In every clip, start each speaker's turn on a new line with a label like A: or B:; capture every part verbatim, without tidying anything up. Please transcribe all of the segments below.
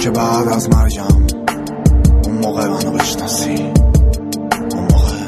A: که بعد از مرگم اون موقع منو بشناسی. اون موقع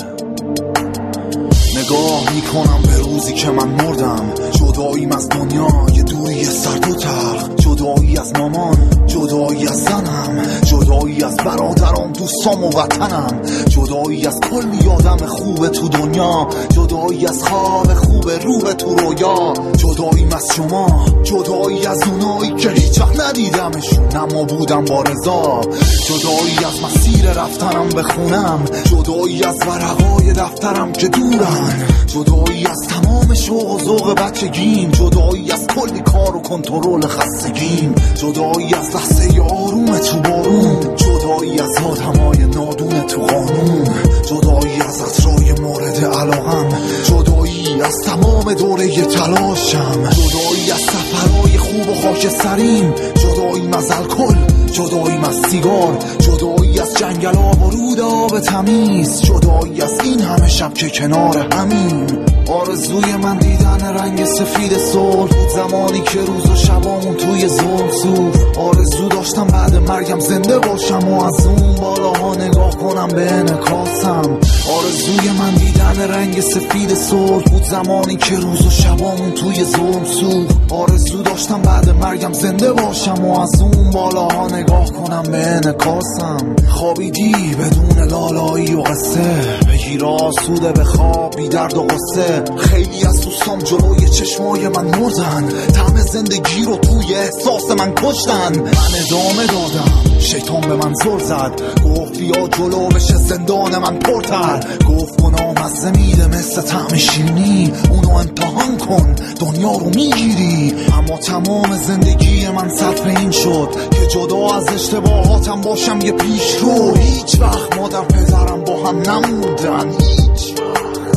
A: نگاه میکنم به روزی که من مردم، جداییم از دنیا یه دوری سرد و تلخ، جدایی از مامان، جدایی از زنم، جدایی از برادرام، دوستام و وطنم، جدایی از کلی آدم خوب تو دنیا، جدایی از خواب خوب روح تو رویا، جداییم از شما، جدایی از اونایی که هیچ وقت ندیدمشون اما بودم با رضا، جدایی از مسیر رفتنم به خونم، جدایی از ورقای دفترم که دورن، جدایی از تمام شوق و ذوق بچگیم، جدایی از کلی کار و کنترل خستگیم، جدایی از لحظه آروم تو بارون، جدایی از آدمای نادون تو قانون، جدایی از عطرای مورد علاقم، جدایی از تمام دوره تلاشم، جدایی از سفرهای خوب و خاکستریم، جدایی از الکل، جدایی از سیگار، جدایی از جنگل آب و رود آب تمیز، جدایی از این همه شب که کنار همین. آرزوی من دیدن رنگ سفید صلح بود زمانی که روز و شبامون توی ظلم سوخت. آرزو داشتم بعد مرگم زنده باشم و از اون بالاها نگاه کنم به انعکاسم. آرزوی من دیدن رنگ سفید صلح بود زمانی که روز و شبامون توی ظلم سوخت. آرزو داشتم بعد مرگم زنده باشم و از اون بالاها نگاه کنم به انعکاسم. خوابیدی بدون لالایی و قصه، بگیر آسوده به خواب بی درد و قصه. خیلی از دوستام جلوی چشمای من مردن، طعم زندگی رو توی احساس من کشتن. من ادامه دادم، شیطان به من زل زد، گفت بیا جلو بشه زندان من پرتر. گفت گناه مزه میده مثل طعم شیرینی، اونو امتحان کن دنیا رو میگیری. اما تمام زندگی من صرف این شد که جدا از اشتباهاتم باشم یه پیش رو. هیچ وقت مادر پدرم با هم نموندن، هیچ وقت.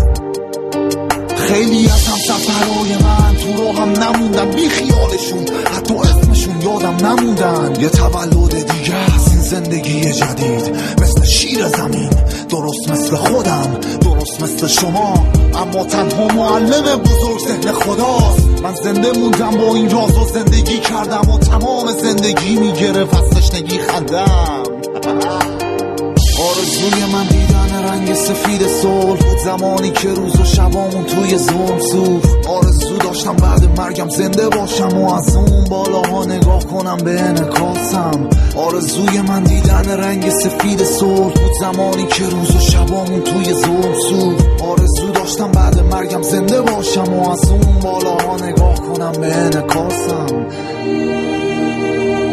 A: خیلی از هم سفرهای من تو رو هم نموندن، بی خیالشون حتی اسمشون یادم نموندن. یه تولد دیگه از این زندگی جدید، مثل شیر زمین، درست مثل خودم، درست مثل شما، اما تنها معلم بزرگ ذهن خداست. من زنده موندم با این راز و زندگی کردم و تمام زندگی میگرفت از تشنگی خندم. آرزوی من دیدن رنگ سفید صلح بود زمانی که روز و شبامون توی ظلم سوخت. آرزو داشتم بعد مرگم زنده باشم و از اون بالاها نگاه کنم به انعکاسم. آرزوی من دیدن رنگ سفید صلح بود زمانی که روز و شبامون توی ظلم سوخت. آرزو داشتم بعد مرگم زنده باشم و از اون بالاها نگاه کنم به انعکاسم.